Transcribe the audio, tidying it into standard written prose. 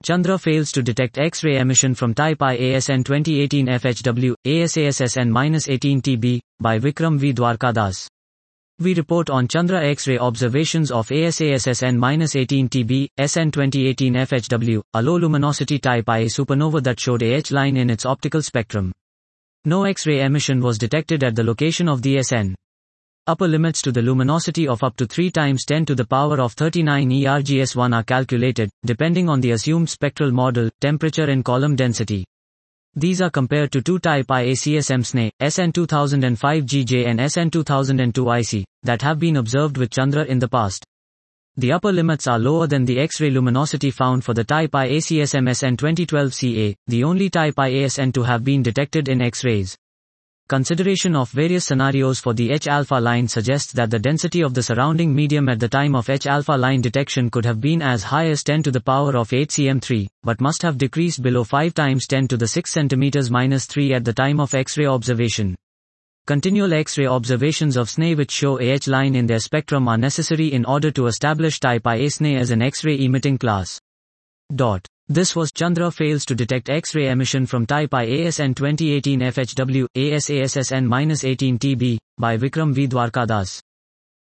Chandra fails to detect X-ray emission from type I ASN 2018 FHW, ASASSN-18TB, by Vikram V. Dwarkadas. We report on Chandra X-ray observations of ASASSN-18TB, SN 2018 FHW, a low-luminosity type Ia supernova that showed a H line in its optical spectrum. No X-ray emission was detected at the location of the SN. Upper limits to the luminosity of up to 3 times 10 to the power of 39 ERGS1 are calculated, depending on the assumed spectral model, temperature and column density. These are compared to two type Ia CSM SNE, SN 2005 GJ and SN 2002 IC, that have been observed with Chandra in the past. The upper limits are lower than the X-ray luminosity found for the type Ia CSM SN 2012 CA, the only type Ia SN to have been detected in X-rays. Consideration of various scenarios for the H-alpha line suggests that the density of the surrounding medium at the time of H-alpha line detection could have been as high as 10 to the power of 8 cm3, but must have decreased below 5 times 10 to the 6 cm-3 at the time of X-ray observation. Continual X-ray observations of SNE which show a H line in their spectrum are necessary in order to establish type Ia SNE as an X-ray emitting class. This was Chandra fails to detect X-ray emission from type I ASN 2018 FHW, ASASSN-18TB, by Vikram V. Dwarkadas.